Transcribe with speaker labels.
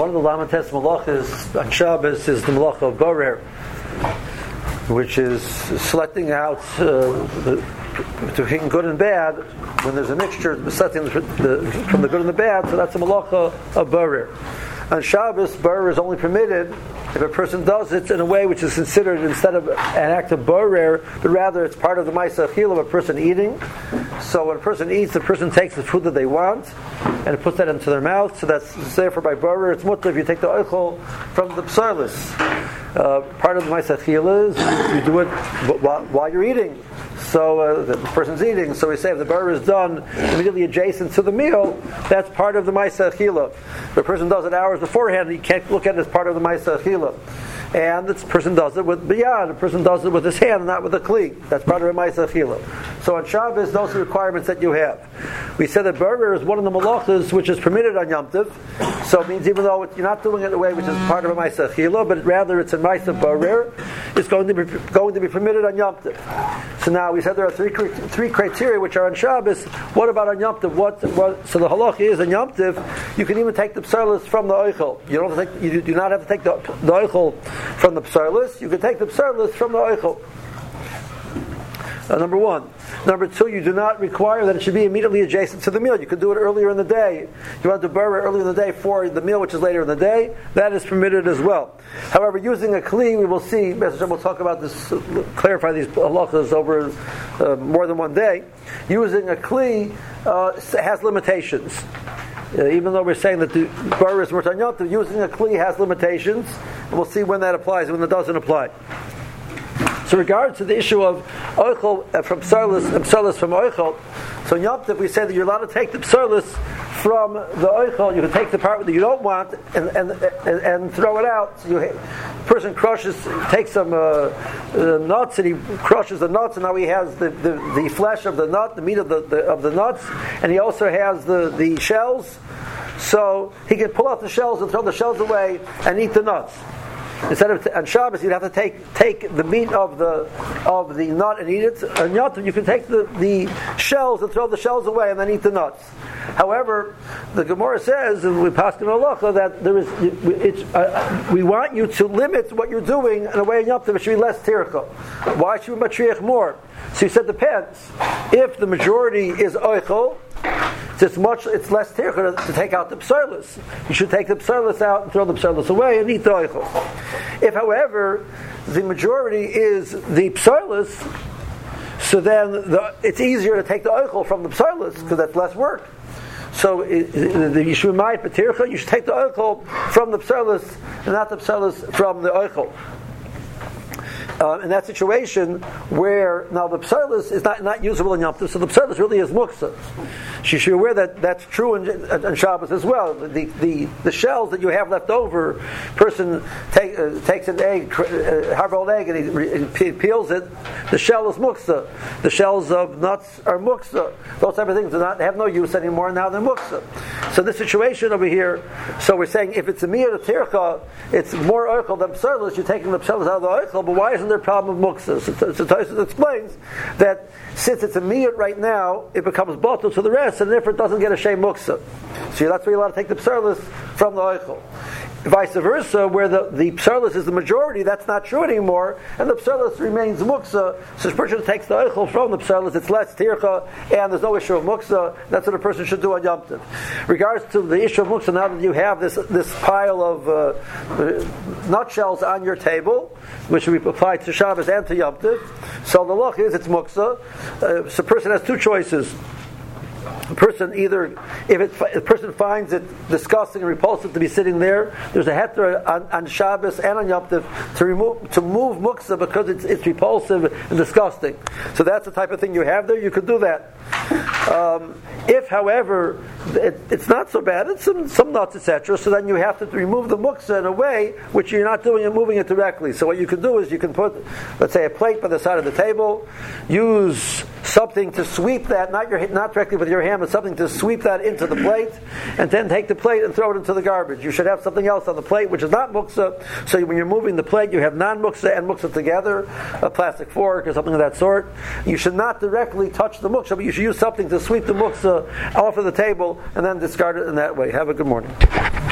Speaker 1: One of the Lamates malachas on Shabbos is the malacha of borer, which is selecting out between good and bad. When there's a mixture, selecting from the good and the bad, so that's a malacha of borer. On Shabbos, borer is only permitted if a person does it in a way which is considered instead of an act of borer, but rather it's part of the ma'aseh achila of a person eating. So when a person eats, the person takes the food that they want and puts that into their mouth. So that's therefore by borer it's mutter if you take the oichel from the psarlis. Part of the ma'aseh achila is you do it while you're eating. So the person's eating. So we say if the borer is done immediately adjacent to the meal, that's part of the ma'aseh achila. If the person does it hours beforehand, you can't look at it as part of the ma'aseh achila. And this person does it with biyad. The person does it with his hand, not with a kli. That's part of a ma'aseh achila. So on Shabbos, those are the requirements that you have. We said that borer is one of the malachas which is permitted on Yom Tov. So it means even though you're not doing it in a way which is part of a ma'aseh achila, but rather it's a ma'aseh borer, it's going to be permitted on Yom Tov. So now we said there are three criteria which are on Shabbos. What about on Yom Tov? So the halacha is on Yom Tov, you can even take the psarlis from the oichel. You do not have to take the oichel from the psarlis. You can take the psarlis from the oichel. Number one. Number two, you do not require that it should be immediately adjacent to the meal. You could do it earlier in the day. You want to borer earlier in the day for the meal, which is later in the day. That is permitted as well. However, using a kli, we will see. We'll talk about this, clarify these halachas over more than one day. Using a kli has limitations. Even though we're saying that the borer is Murtan Yom Tov, using a kli has limitations. And we'll see when that applies and when it doesn't apply. So, in regards to the issue of oichel from psarlis and psarlis from oichel, so in Yom Tov we say that you're allowed to take the psarlis from the oichel. You can take the part that you don't want and throw it out. So the person takes some nuts and he crushes the nuts, and now he has the flesh of the nut, the meat of the nuts, and he also has the shells. So he can pull out the shells and throw the shells away and eat the nuts. Instead of on Shabbos, you'd have to take the meat of the nut and eat it. On Yom Tov, you can take the shells and throw the shells away and then eat the nuts. However, the Gemara says, and we pass in halacha, that we want you to limit what you're doing in a way in Yom Tov it should be less tircha. Why should we matriach more? So he said depends. If the majority is oichel, it's less tircha to take out the psarlis. You should take the psarlis out and throw the psarlis away and eat the oichel. If, however, the majority is the psarlis, so then it's easier to take the oichel from the psarlis because that's less work. So you should be ma'id b'tircha. You should take the oichel from the psarlis and not the psarlis from the oichel. In that situation where now the psarlis is not usable in Yom Tov, so the psarlis really is muksa. You should be aware that that's true in Shabbos as well. The shells that you have left over, person takes an egg, hard-boiled egg, and he peels it. The shell is muksa. The shells of nuts are muksa. Those type of things have no use anymore. Now they're muksa. So this situation over here. So we're saying if it's a miyat tircha, it's more oichel than psarlis. You're taking the psarlis out of the oichel, but why isn't there a problem of muksa? So Tosfos explains that since it's a miyat right now, it becomes bottle to the rest, and therefore it doesn't get a shem muksa. So that's why you're allowed to take the psarlis from the oichel. Vice versa, where the psarlis is the majority, that's not true anymore, and the psarlis remains muksa. So the person takes the oichel from the psarlis, it's less tircha, and there's no issue of muksa. That's what a person should do on Yom Tov. Regards to the issue of muksa, now that you have this pile of nutshells on your table, which we apply to Shabbos and to Yom Tov, so the loch is it's muksa. So a person has two choices. A person if a person finds it disgusting and repulsive to be sitting there, there's a heter on Shabbos and on Yom Tov to move muksa because it's repulsive and disgusting. So that's the type of thing you have there. You could do that. If, however, it's not so bad, it's some nuts, etc. So then you have to remove the muksa in a way which you're not doing and moving it directly. So what you can do is you can put, let's say, a plate by the side of the table, use something to sweep that, not directly with your hand, but something to sweep that into the plate, and then take the plate and throw it into the garbage. You should have something else on the plate which is not muksa, so when you're moving the plate you have non-muksa and muksa together, a plastic fork or something of that sort. You should not directly touch the muksa, but you should use something to sweep the muksa off of the table and then discard it in that way. Have a good morning.